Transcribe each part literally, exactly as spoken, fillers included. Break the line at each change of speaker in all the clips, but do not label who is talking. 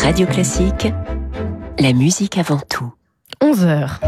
Radio Classique, la musique avant tout.
onze heures.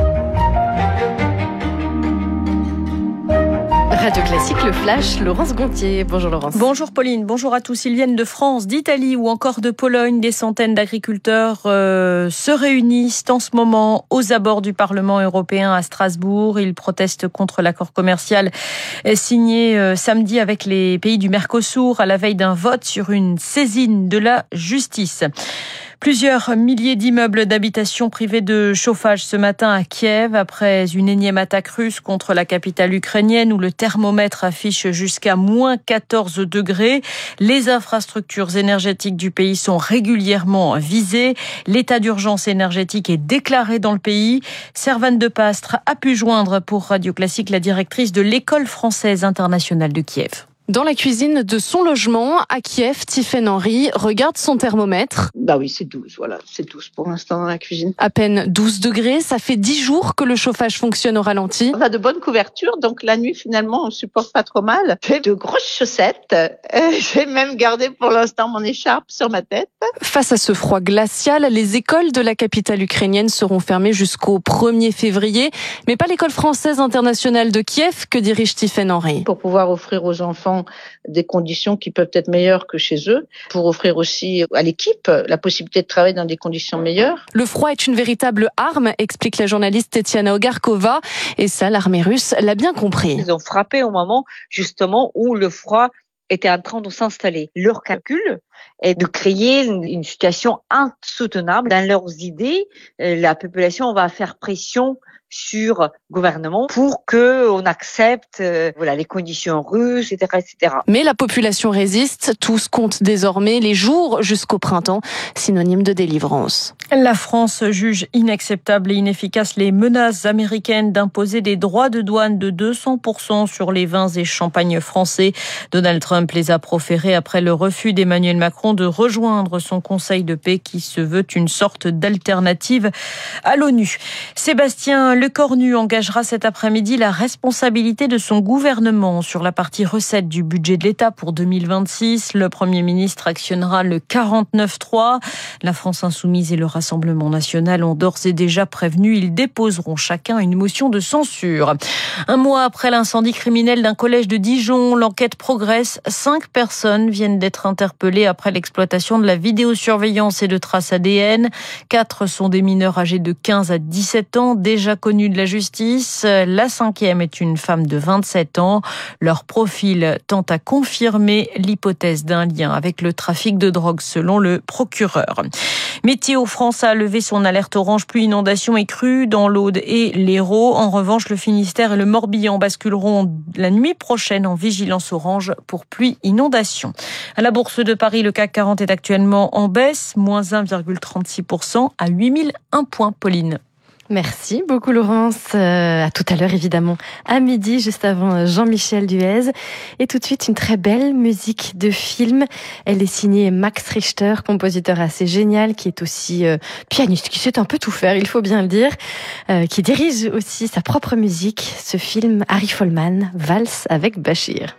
Radio Classique, le Flash, Laurence Gontier. Bonjour Laurence.
Bonjour Pauline, bonjour à tous. Ils viennent de France, d'Italie ou encore de Pologne. Des centaines d'agriculteurs euh, se réunissent en ce moment aux abords du Parlement européen à Strasbourg. Ils protestent contre l'accord commercial signé euh, samedi avec les pays du Mercosur à la veille d'un vote sur une saisine de la justice. Plusieurs milliers d'immeubles d'habitation privés de chauffage ce matin à Kiev après une énième attaque russe contre la capitale ukrainienne où le thermomètre affiche jusqu'à moins quatorze degrés. Les infrastructures énergétiques du pays sont régulièrement visées. L'état d'urgence énergétique est déclaré dans le pays. Servane de Pastre a pu joindre pour Radio Classique la directrice de l'École française internationale de Kiev.
Dans la cuisine de son logement, à Kiev, Tiffaine Henry regarde son thermomètre.
Bah oui, c'est douze, voilà, c'est douze pour l'instant dans la cuisine.
À peine douze degrés, ça fait dix jours que le chauffage fonctionne au ralenti.
On a de bonnes couvertures, donc la nuit, finalement, on supporte pas trop mal. J'ai de grosses chaussettes. Euh, j'ai même gardé pour l'instant mon écharpe sur ma tête.
Face à ce froid glacial, les écoles de la capitale ukrainienne seront fermées jusqu'au premier février. Mais pas l'école française internationale de Kiev que dirige Tiffaine Henry.
Pour pouvoir offrir aux enfants des conditions qui peuvent être meilleures que chez eux, pour offrir aussi à l'équipe la possibilité de travailler dans des conditions meilleures.
Le froid est une véritable arme, explique la journaliste Tetiana Ogarkova, et ça, l'armée russe l'a bien compris.
Ils ont frappé au moment, justement, où le froid était en train de s'installer. Leur calcul est de créer une, une situation insoutenable. Dans leurs idées, la population va faire pression sur le gouvernement pour que on accepte euh, voilà les conditions russes, et cetera, et cetera.
Mais la population résiste. Tous comptent désormais les jours jusqu'au printemps, synonyme de délivrance.
La France juge inacceptable et inefficace les menaces américaines d'imposer des droits de douane de deux cents pour cent sur les vins et champagnes français. Donald Trump les a proférés après le refus d'Emmanuel Macron de rejoindre son Conseil de paix qui se veut une sorte d'alternative à l'ONU. Sébastien Lecornu engagera cet après-midi la responsabilité de son gouvernement sur la partie recettes du budget de l'État pour deux mille vingt-six. Le Premier ministre actionnera le quarante-neuf trois. La France Insoumise et le Rassemblement National ont d'ores et déjà prévenu. Ils déposeront chacun une motion de censure. Un mois après l'incendie criminel d'un collège de Dijon, l'enquête progresse. Cinq personnes viennent d'être interpellées après l'exploitation de la vidéosurveillance et de traces A D N. Quatre sont des mineurs âgés de quinze à dix-sept ans, déjà connus de la justice. La cinquième est une femme de vingt-sept ans. Leur profil tend à confirmer l'hypothèse d'un lien avec le trafic de drogue selon le procureur. Météo France a levé son alerte orange pluie, inondation et crue dans l'Aude et l'Hérault. En revanche, le Finistère et le Morbihan basculeront la nuit prochaine en vigilance orange pour pluie, inondation. À la Bourse de Paris, le C A C quarante est actuellement en baisse, moins un virgule trente-six pour cent à huit mille un points. Pauline.
Merci beaucoup Laurence. Euh, à tout à l'heure évidemment, à midi, juste avant Jean-Michel Duez. Et tout de suite, une très belle musique de film. Elle est signée Max Richter, compositeur assez génial, qui est aussi euh, pianiste, qui sait un peu tout faire, il faut bien le dire, euh, qui dirige aussi sa propre musique. Ce film, Harry Folman, Valse avec Bachir.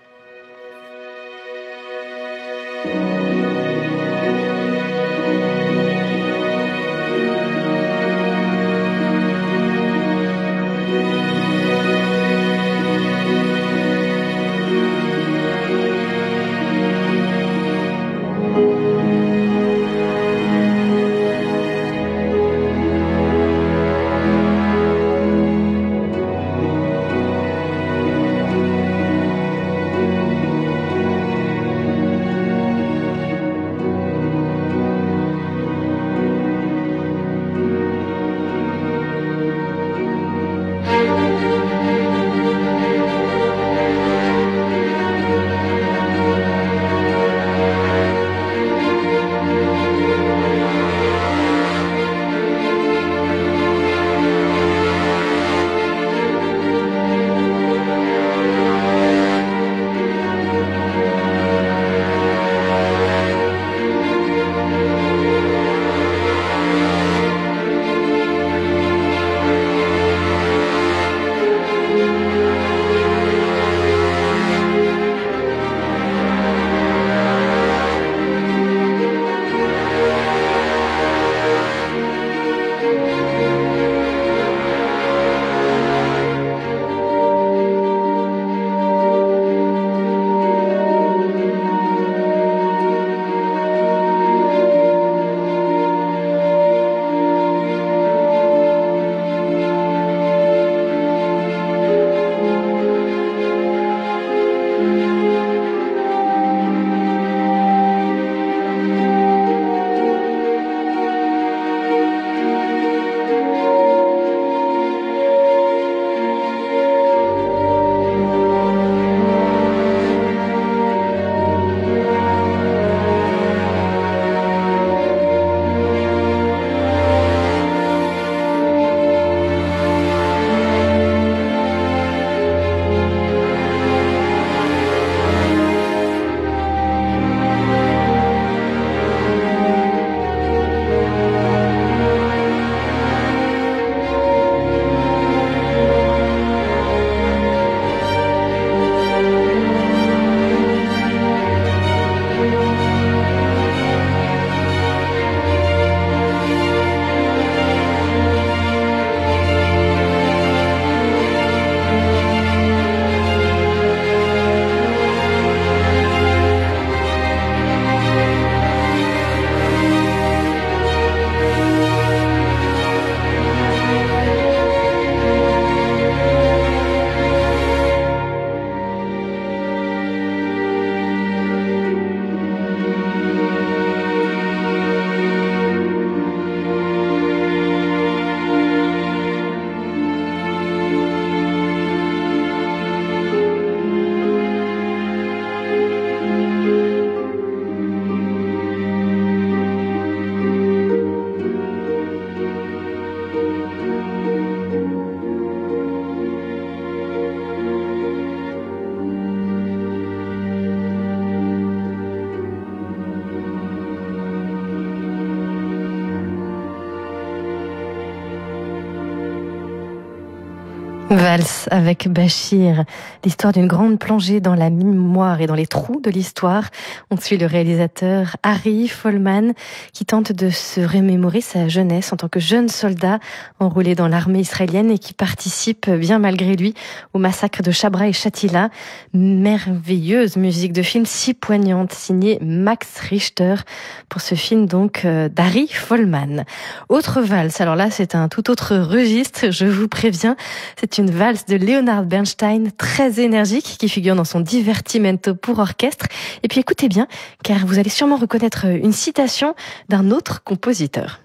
Valse avec Bachir, l'histoire d'une grande plongée dans la mémoire et dans les trous de l'histoire. On suit le réalisateur Harry Folman qui tente de se remémorer sa jeunesse en tant que jeune soldat enrôlé dans l'armée israélienne et qui participe bien malgré lui au massacre de Chabra et Shatila. Merveilleuse musique de film si poignante signée Max Richter pour ce film donc d'Harry Folman. Autre valse, alors là c'est un tout autre registre, je vous préviens, c'est une valse de Leonard Bernstein très énergique qui figure dans son Divertimento pour orchestre. Et puis écoutez bien, car vous allez sûrement reconnaître une citation d'un autre compositeur.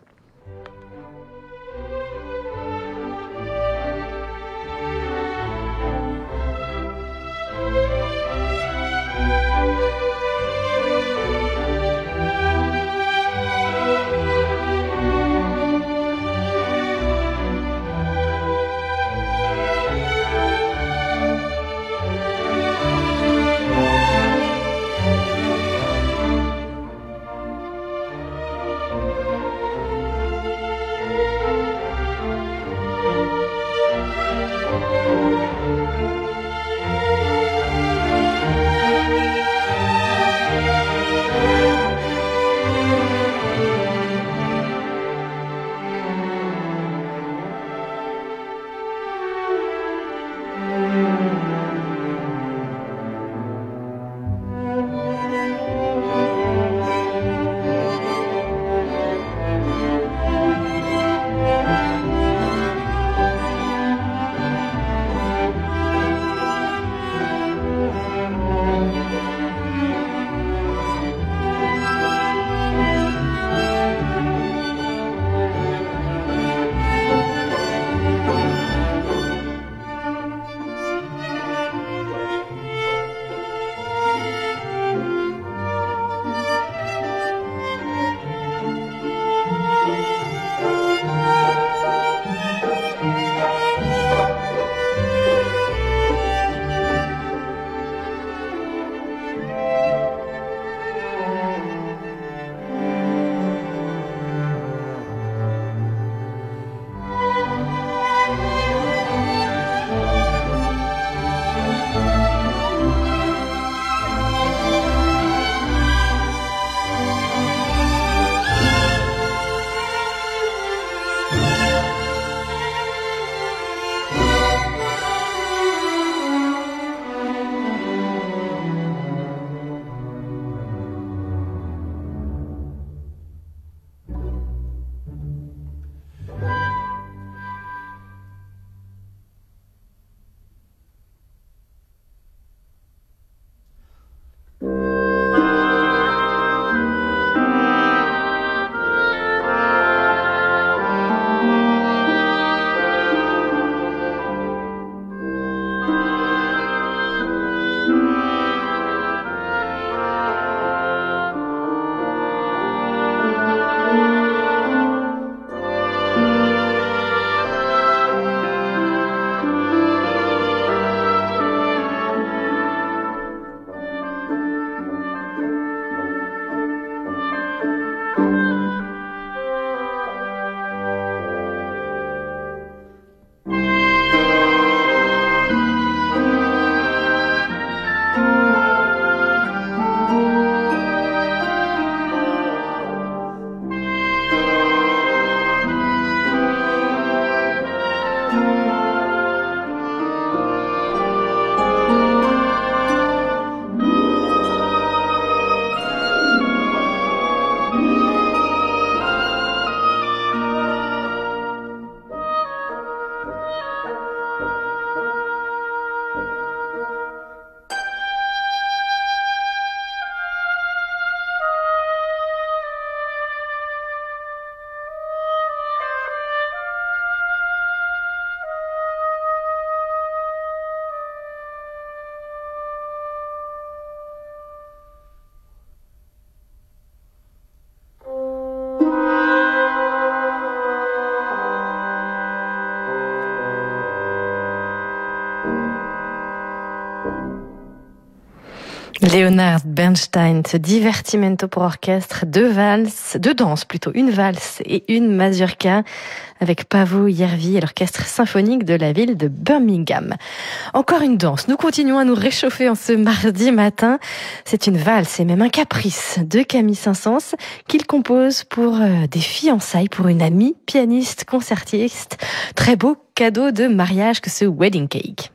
Leonard Bernstein, ce divertimento pour orchestre, deux valses, deux danses plutôt, une valse et une mazurka avec Paavo Järvi et l'orchestre symphonique de la ville de Birmingham. Encore une danse. Nous continuons à nous réchauffer en ce mardi matin. C'est une valse et même un caprice de Camille Saint-Saëns qu'il compose pour des fiançailles, pour une amie pianiste concertiste. Très beau cadeau de mariage que ce wedding cake.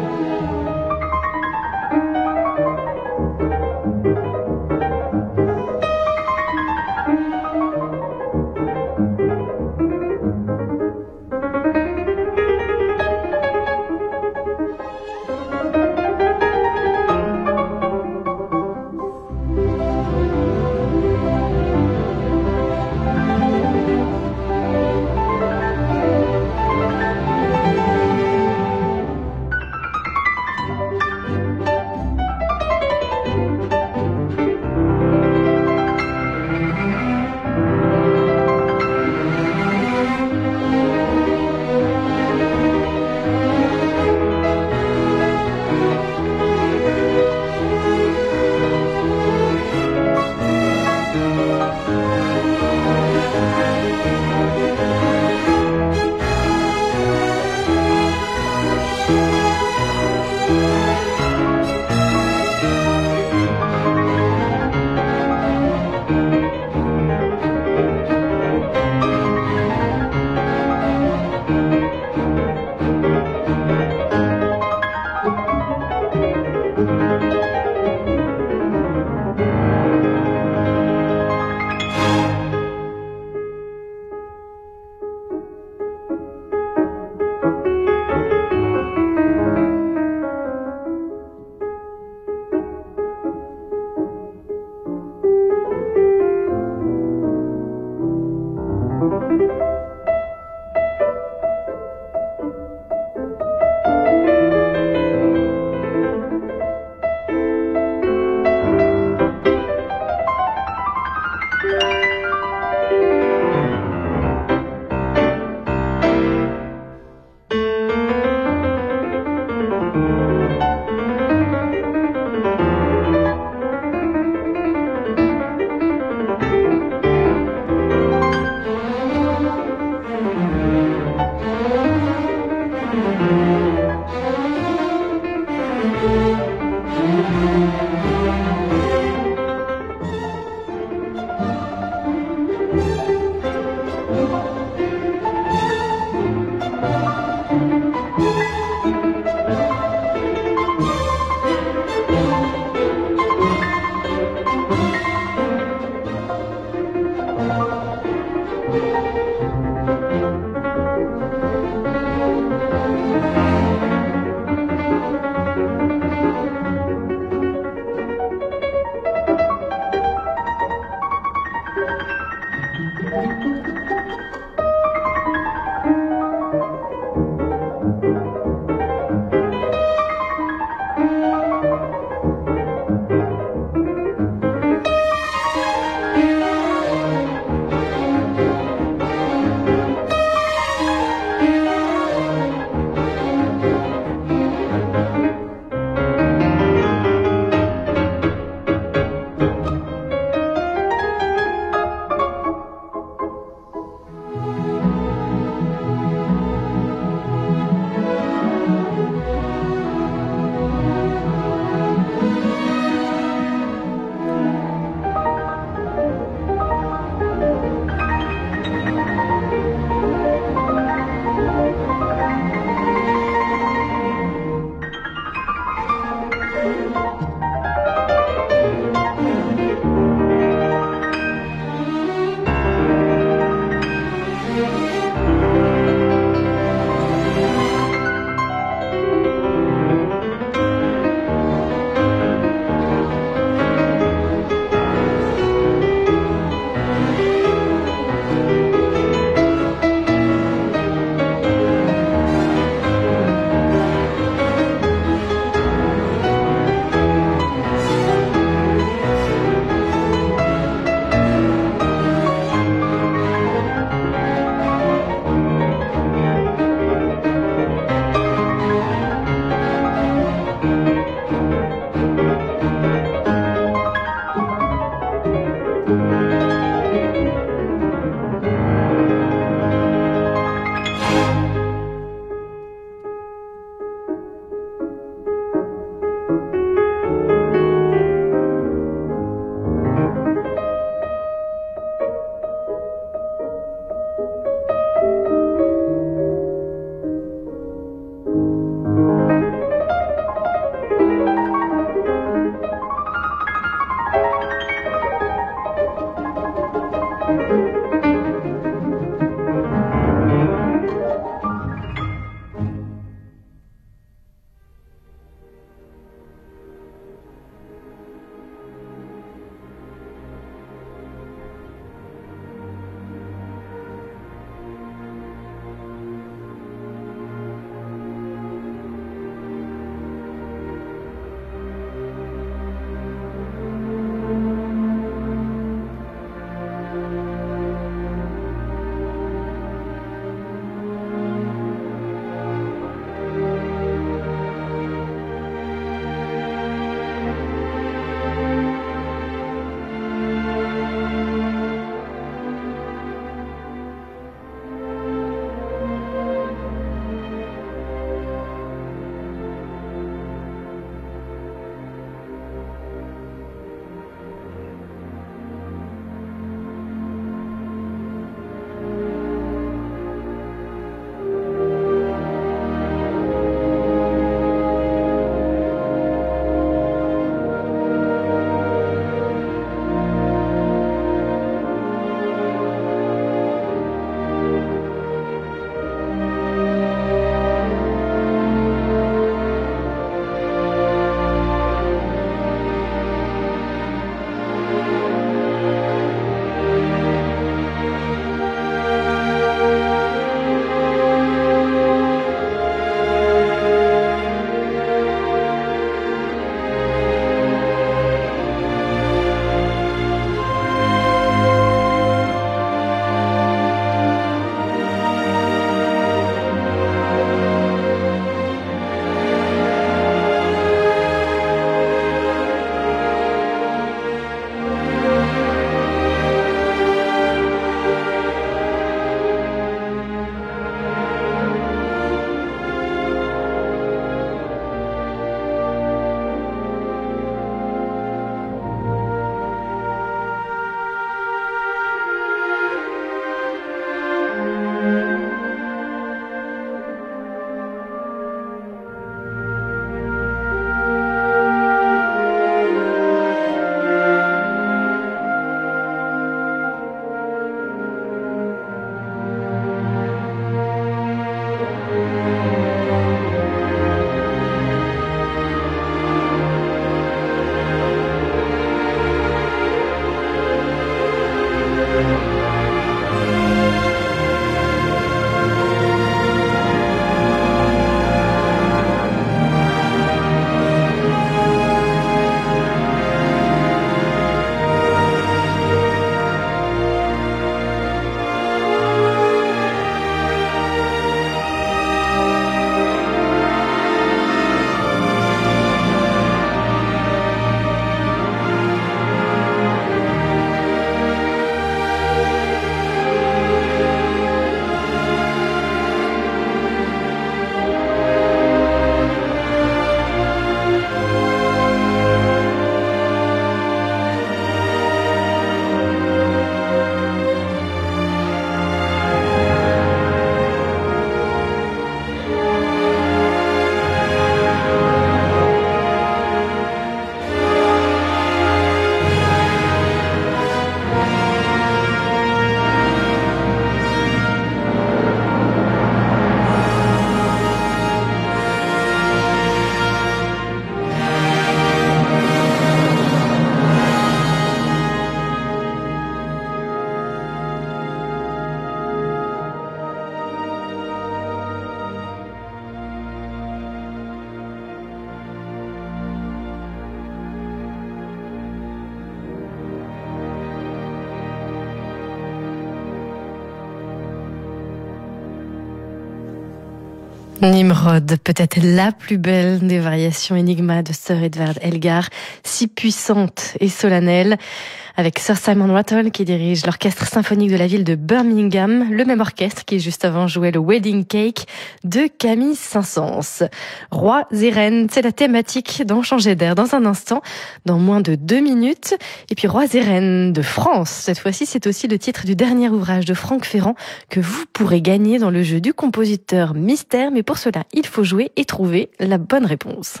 Nimrod, peut-être la plus belle des variations Enigma de Sir Edward Elgar, si puissante et solennelle, avec Sir Simon Rattle qui dirige l'orchestre symphonique de la ville de Birmingham, le même orchestre qui juste avant jouait le Wedding Cake de Camille Saint-Saëns. Rois et reines, c'est la thématique d'en changer d'air dans un instant, dans moins de deux minutes. Et puis Rois et reines de France, cette fois-ci c'est aussi le titre du dernier ouvrage de Franck Ferrand que vous pourrez gagner dans le jeu du compositeur mystère, mais pour cela il faut jouer et trouver la bonne réponse.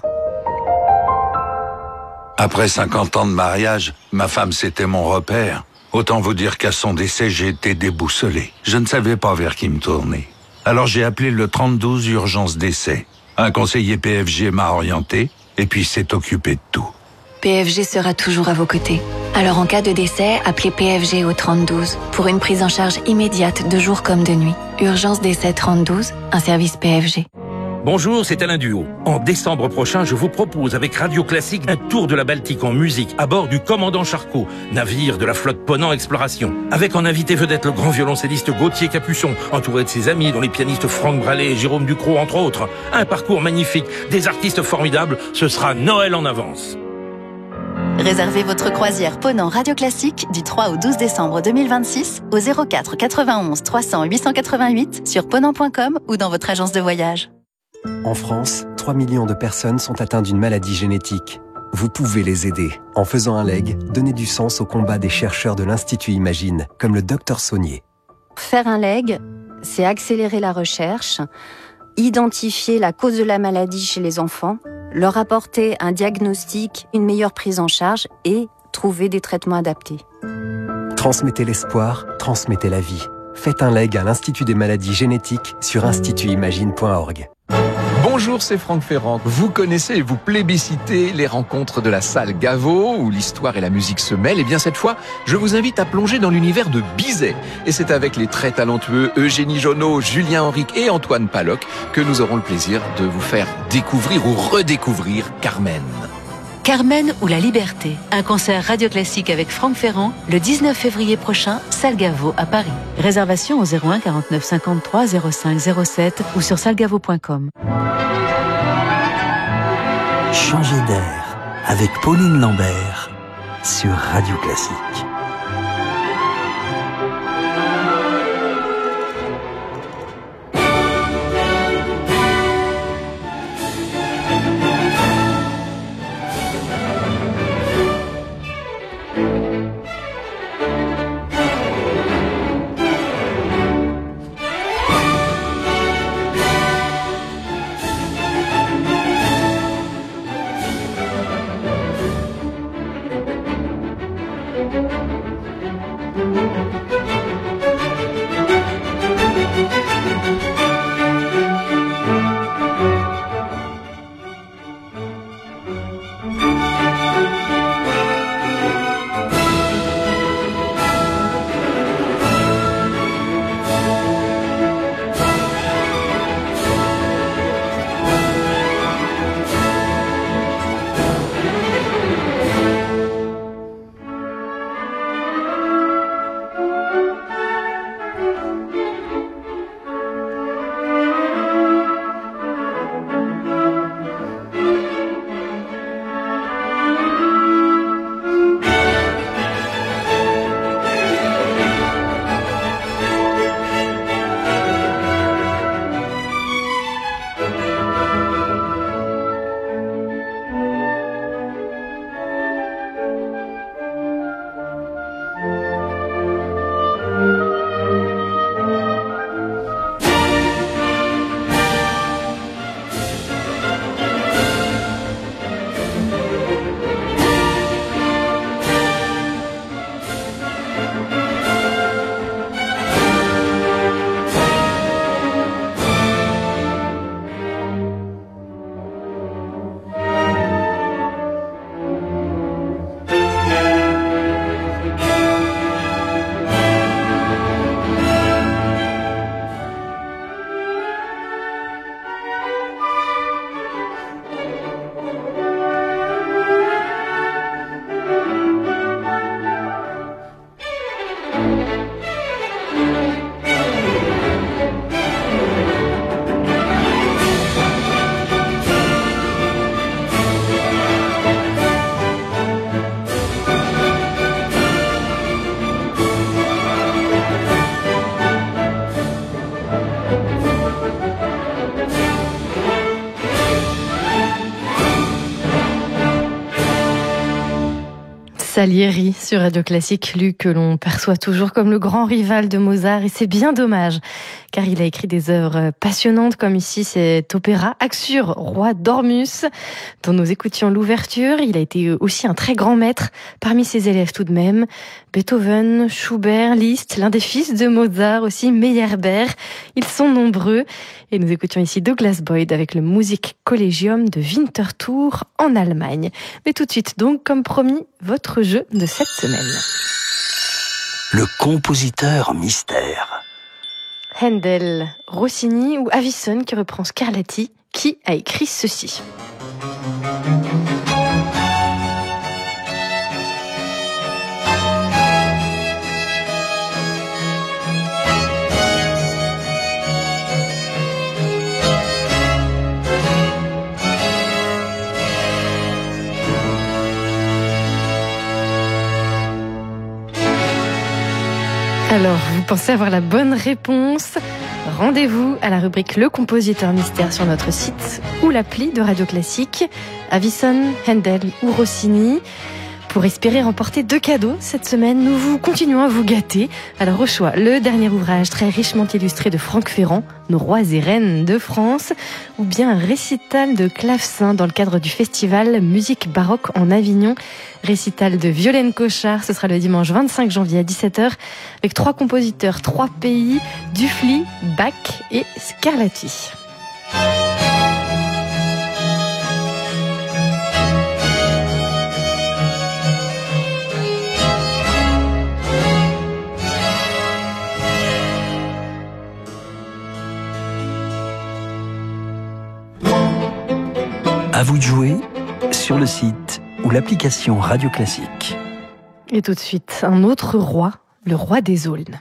Après cinquante ans de mariage, ma femme c'était mon repère. Autant vous dire qu'à son décès, j'ai été déboussolé. Je ne savais pas vers qui me tourner. Alors j'ai appelé le trente douze urgence décès. Un conseiller P F G m'a orienté et puis s'est occupé de tout.
P F G sera toujours à vos côtés. Alors en cas de décès, appelez P F G au trente douze pour une prise en charge immédiate de jour comme de nuit. Urgence décès trente douze, un service P F G.
Bonjour, c'est Alain Duhaut. En décembre prochain, je vous propose avec Radio Classique un tour de la Baltique en musique à bord du Commandant Charcot, navire de la flotte Ponant Exploration. Avec en invité vedette le grand violoncelliste Gauthier Capuçon, entouré de ses amis dont les pianistes Franck Brallet et Jérôme Ducrot entre autres. Un parcours magnifique, des artistes formidables, ce sera Noël en avance.
Réservez votre croisière Ponant Radio Classique du trois au douze décembre deux mille vingt-six au zéro quatre quatre-vingt-onze trois cents huit cent quatre-vingt-huit sur ponant point com ou dans votre agence de voyage.
En France, trois millions de personnes sont atteintes d'une maladie génétique. Vous pouvez les aider. En faisant un leg, donnez du sens au combat des chercheurs de l'Institut Imagine, comme le docteur Saunier.
Faire un leg, c'est accélérer la recherche, identifier la cause de la maladie chez les enfants, leur apporter un diagnostic, une meilleure prise en charge et trouver des traitements adaptés.
Transmettez l'espoir, transmettez la vie. Faites un leg à l'Institut des maladies génétiques sur institut imagine point org.
Bonjour, c'est Franck Ferrand. Vous connaissez et vous plébiscitez les rencontres de la salle Gaveau, où l'histoire et la musique se mêlent. Et bien cette fois, je vous invite à plonger dans l'univers de Bizet. Et c'est avec les très talentueux Eugénie Jonot, Julien Henrique et Antoine Paloc que nous aurons le plaisir de vous faire découvrir ou redécouvrir Carmen.
Carmen ou la Liberté, un concert radio classique avec Franck Ferrand le dix-neuf février prochain, salle Gaveau à Paris. Réservation au zéro un quarante-neuf cinquante-trois zéro cinq zéro sept ou sur salle gaveau point com.
Changer d'air avec Pauline Lambert sur Radio Classique.
Thank you.
Salieri sur Radio Classique, lui que l'on perçoit toujours comme le grand rival de Mozart, et c'est bien dommage car il a écrit des œuvres passionnantes comme ici cet opéra Axur, roi d'Ormus dont nous écoutions l'ouverture. Il a été aussi un très grand maître parmi ses élèves tout de même. Beethoven, Schubert, Liszt, l'un des fils de Mozart aussi, Meyerbeer, ils sont nombreux et nous écoutions ici Douglas Boyd avec le Musikkollegium de Winterthur en Allemagne. Mais tout de suite donc, comme promis, votre jeu de cette semaine.
Le compositeur mystère.
Handel, Rossini ou Avison qui reprend Scarlatti, qui a écrit ceci. Alors, vous pensez avoir la bonne réponse? Rendez-vous à la rubrique Le compositeur mystère sur notre site ou l'appli de Radio Classique. Avison, Handel ou Rossini. Pour espérer remporter deux cadeaux cette semaine, nous vous continuons à vous gâter. Alors au choix, le dernier ouvrage très richement illustré de Franck Ferrand, Nos rois et reines de France, ou bien un récital de clavecin dans le cadre du festival Musique baroque en Avignon. Récital de Violaine Cochard, ce sera le dimanche vingt-cinq janvier à dix-sept heures, avec trois compositeurs, trois pays, Dufly, Bach et Scarlatti.
À vous de jouer sur le site ou l'application Radio Classique.
Et tout de suite, un autre roi, le roi des aulnes.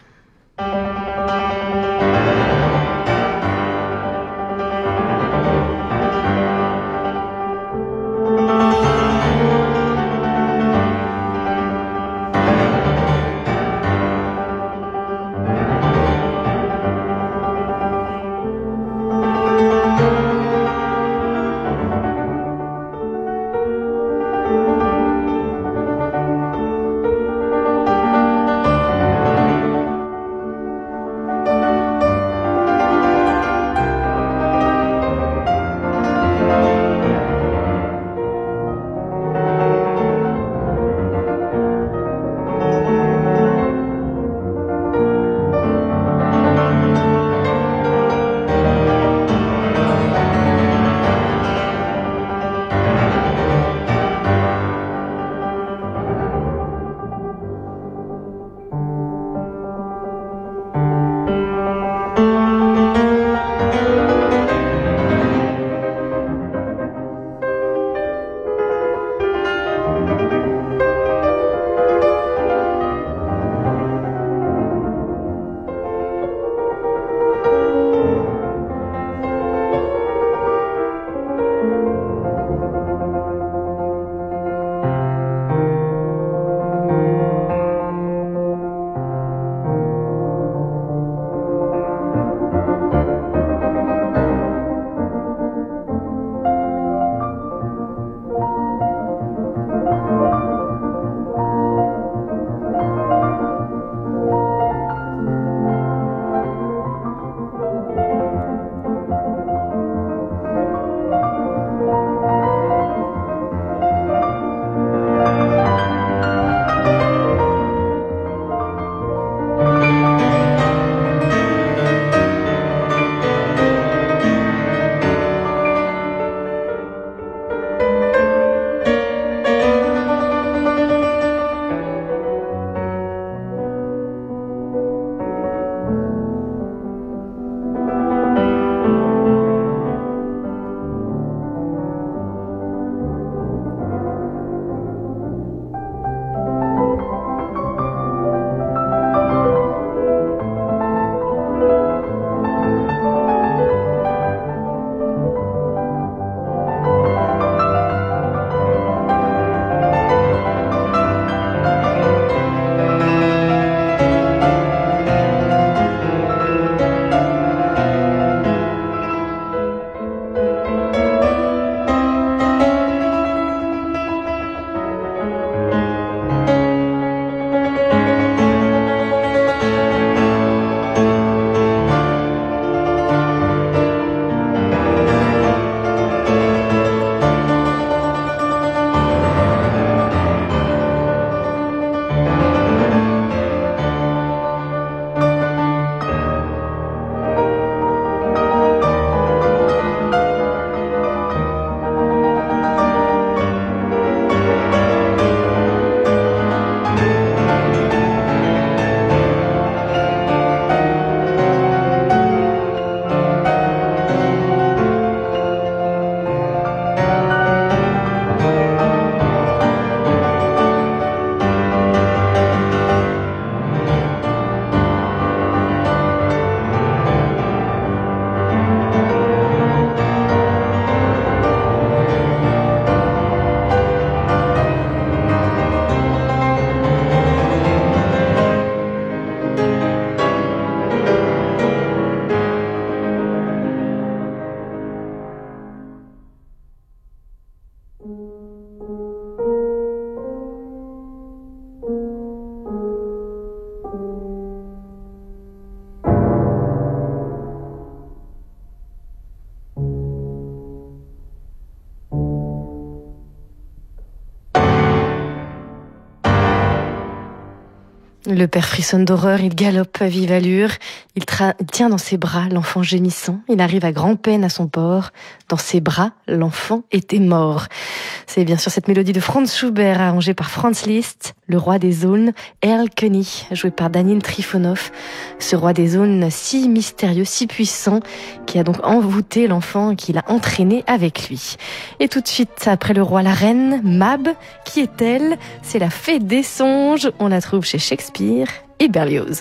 Le père frissonne d'horreur, il galope à vive allure. Il, tra- il tient dans ses bras l'enfant gémissant. Il arrive à grand-peine à son port. Dans ses bras, l'enfant était mort. C'est bien sûr cette mélodie de Franz Schubert, arrangée par Franz Liszt, le roi des aulnes, Erlkönig, joué par Danil Trifonov. Ce roi des aulnes si mystérieux, si puissant, qui a donc envoûté l'enfant et qui l'a entraîné avec lui. Et tout de suite, après le roi, la reine, Mab, qui est-elle? C'est la fée des songes. On la trouve chez Shakespeare et Berlioz.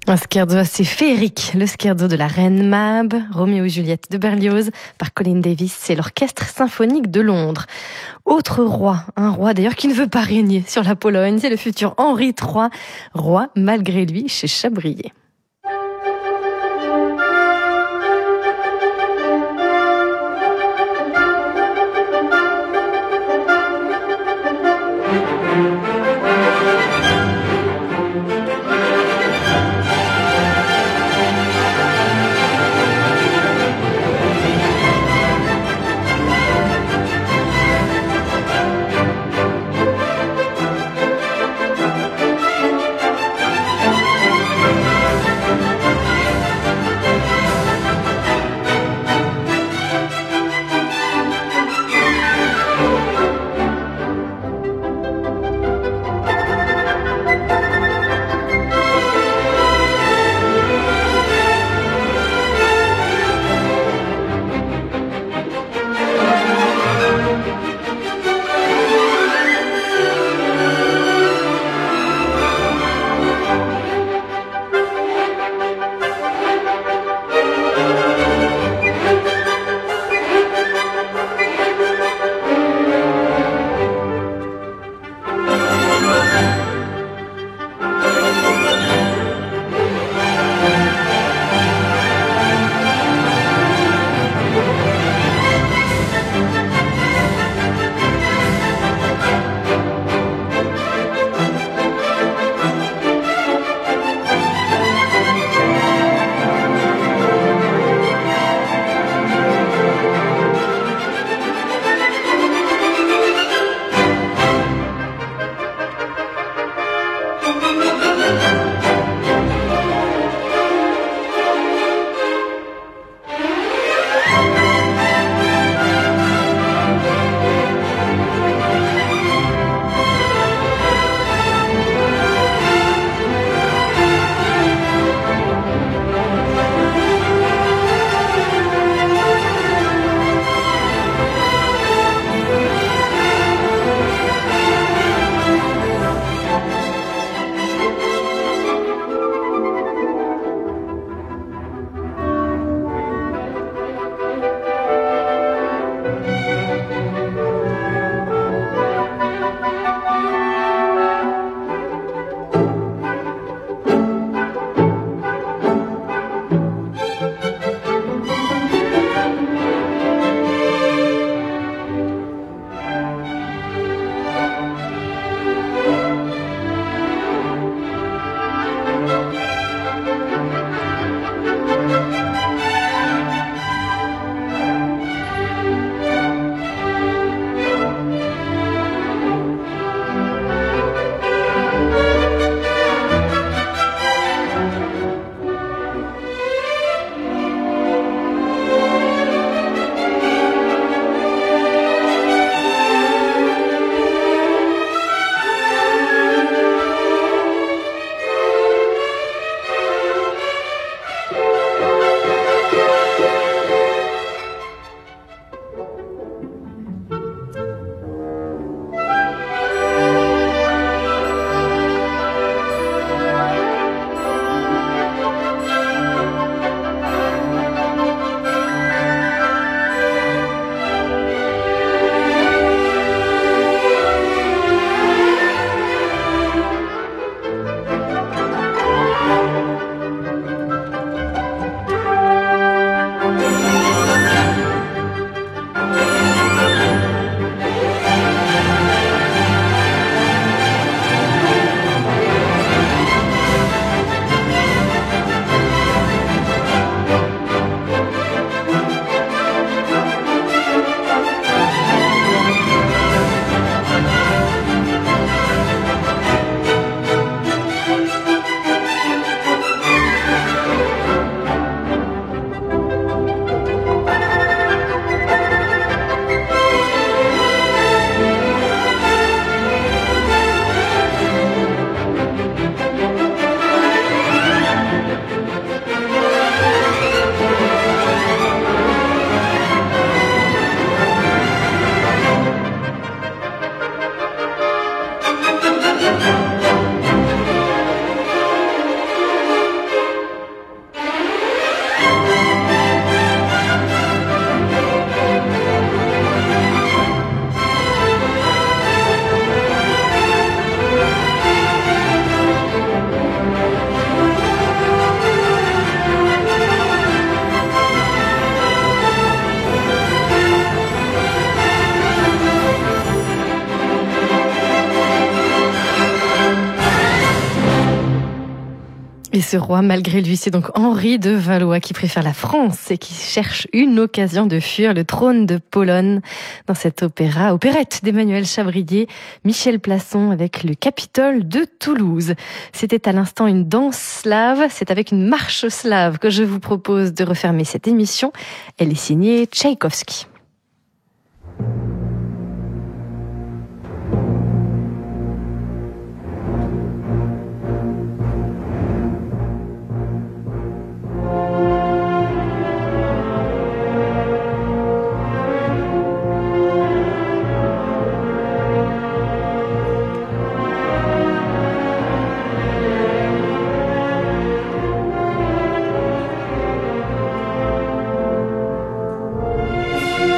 Un scherzo assez féerique, le scherzo de la Reine Mab, Roméo et Juliette de Berlioz, par Colin Davis et l'Orchestre symphonique de Londres. Autre roi, un roi d'ailleurs qui ne veut pas régner sur la Pologne, c'est le futur Henri trois, roi malgré lui chez Chabrier. ce roi, malgré lui, c'est donc Henri de Valois qui préfère la France et qui cherche une occasion de fuir le trône de Pologne. Dans cet opéra, opérette d'Emmanuel Chabrier, Michel Plasson avec le Capitole de Toulouse. C'était à l'instant une danse slave, c'est avec une marche slave que je vous propose de refermer cette émission. Elle est signée Tchaïkovski.
Thank you.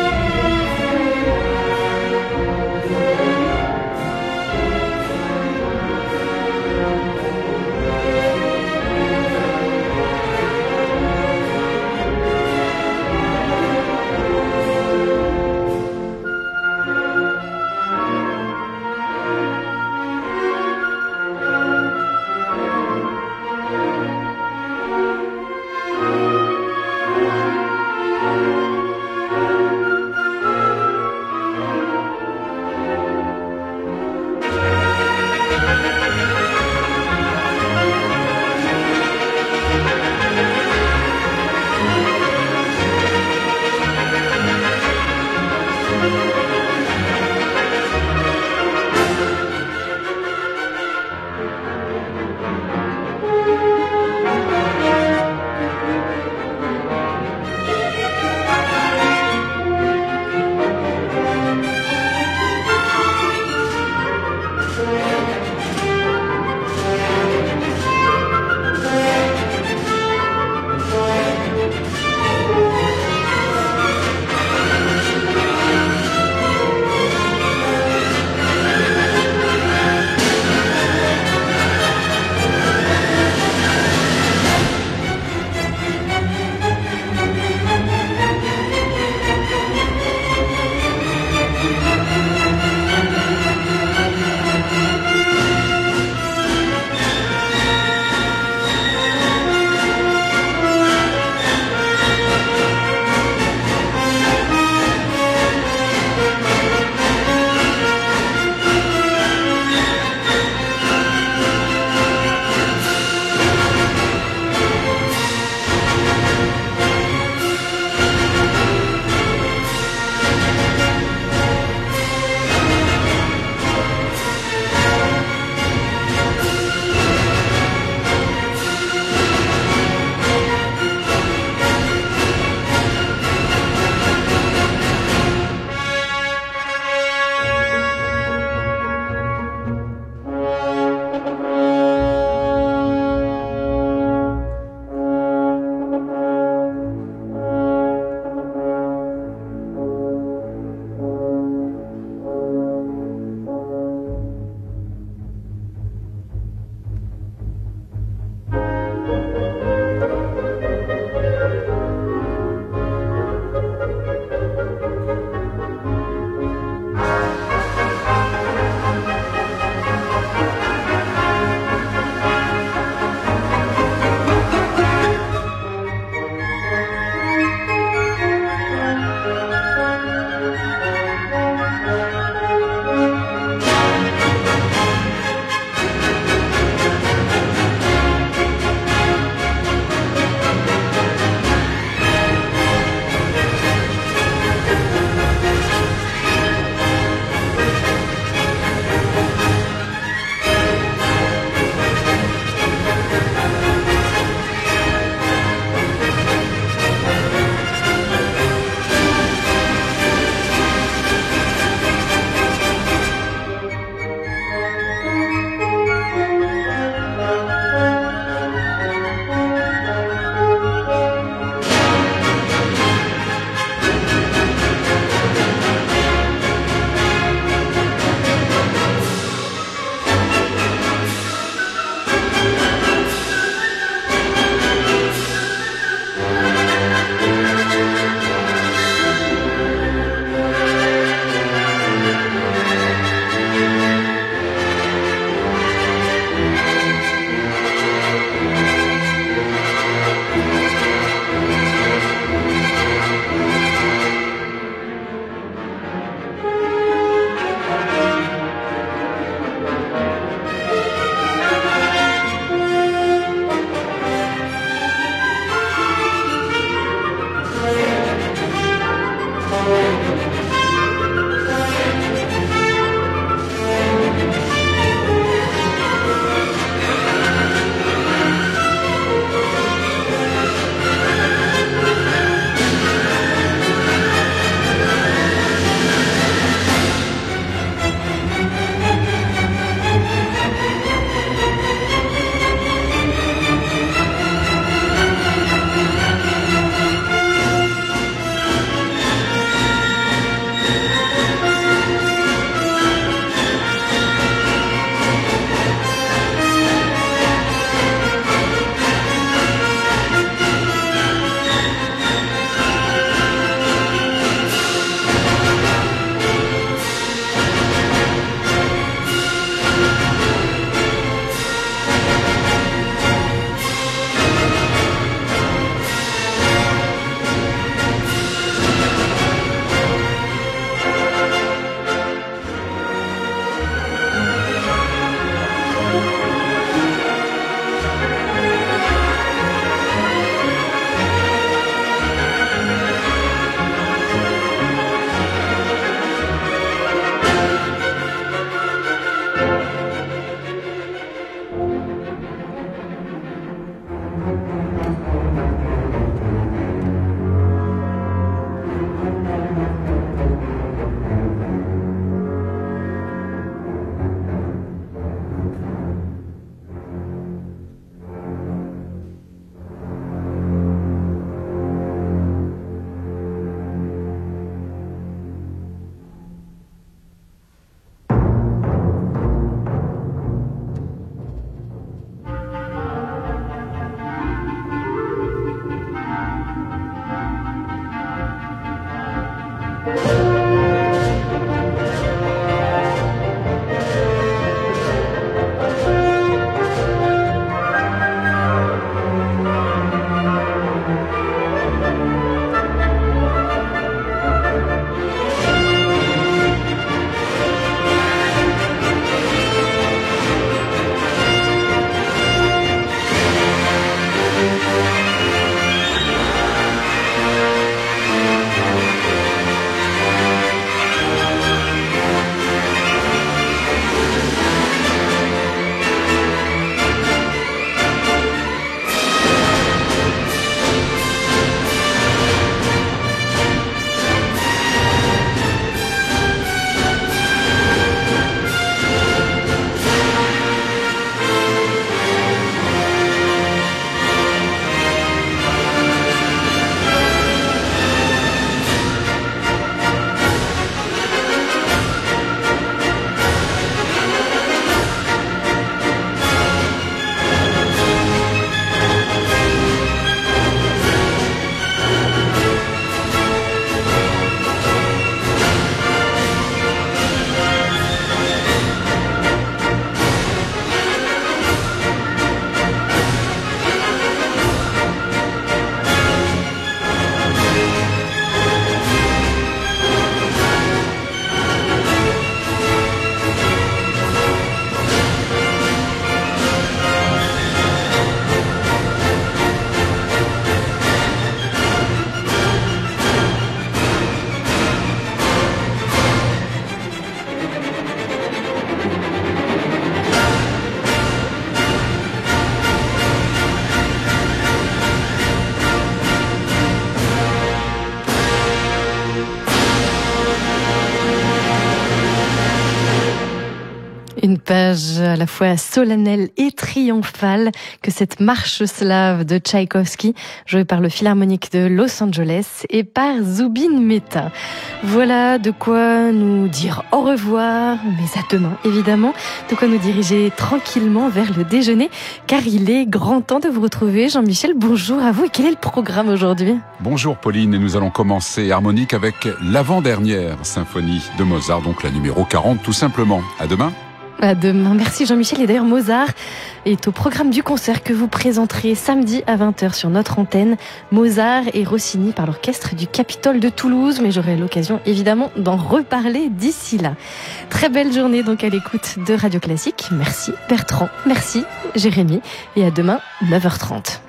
page à la fois solennelle et triomphale que cette marche slave de Tchaïkovski, jouée par le Philharmonique de Los Angeles et par Zubin Mehta. Voilà de quoi nous dire au revoir, mais à demain évidemment, de quoi nous diriger tranquillement vers le déjeuner, car il est grand temps de vous retrouver. Jean-Michel, bonjour à vous, et quel est le programme aujourd'hui ?
Bonjour Pauline, et nous allons commencer harmonique avec l'avant-dernière symphonie de Mozart, donc la numéro quarante tout simplement. À demain.
À demain. Merci Jean-Michel. Et d'ailleurs, Mozart est au programme du concert que vous présenterez samedi à vingt heures sur notre antenne. Mozart et Rossini par l'orchestre du Capitole de Toulouse, mais j'aurai l'occasion évidemment d'en reparler d'ici là. Très belle journée donc à l'écoute de Radio Classique. Merci Bertrand, merci Jérémy, et à demain neuf heures trente.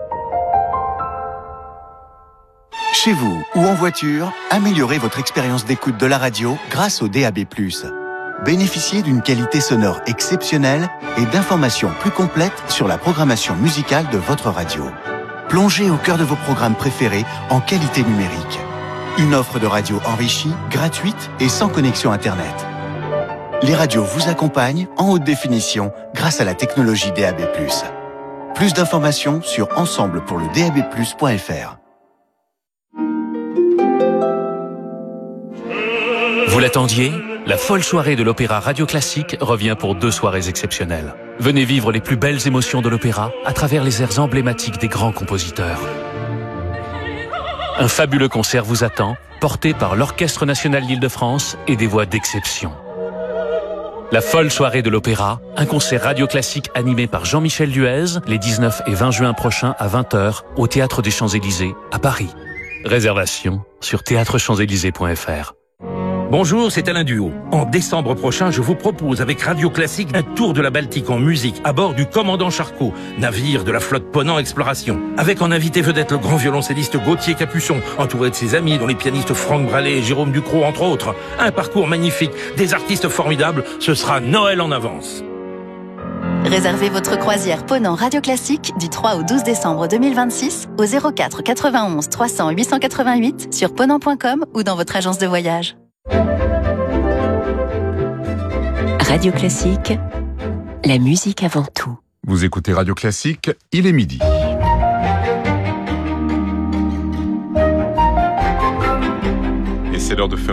Chez vous ou en voiture, améliorez votre expérience d'écoute de la radio grâce au D A B plus. Bénéficiez d'une qualité sonore exceptionnelle et d'informations plus complètes sur la programmation musicale de votre radio. Plongez au cœur de vos programmes préférés en qualité numérique. Une offre de radio enrichie, gratuite et sans connexion Internet. Les radios vous accompagnent en haute définition grâce à la technologie D A B plus. Plus d'informations sur ensemble pour le d a b plus point f r.
Vous l'attendiez ? La folle soirée de l'Opéra Radio Classique revient pour deux soirées exceptionnelles. Venez vivre les plus belles émotions de l'opéra à travers les airs emblématiques des grands compositeurs. Un fabuleux concert vous attend, porté par l'Orchestre National d'Île-de-France et des voix d'exception. La folle soirée de l'Opéra, un concert radio classique animé par Jean-Michel Duez, les dix-neuf et vingt juin prochains à vingt heures au Théâtre des Champs-Élysées à Paris. Réservation sur théâtre champs élysées point f r.
Bonjour, c'est Alain Duhaut. En décembre prochain, je vous propose avec Radio Classique un tour de la Baltique en musique à bord du Commandant Charcot, navire de la flotte Ponant Exploration. Avec en invité vedette le grand violoncelliste Gauthier Capuçon, entouré de ses amis dont les pianistes Franck Brallet et Jérôme Ducrot entre autres. Un parcours magnifique, des artistes formidables, ce sera Noël en avance.
Réservez votre croisière Ponant Radio Classique du trois au douze décembre deux mille vingt-six au zéro quatre quatre-vingt-onze trois cents huit cent quatre-vingt-huit sur ponant point com ou dans votre agence de voyage.
Radio Classique, la musique avant tout.
Vous écoutez Radio Classique, il est midi. Et c'est l'heure de faire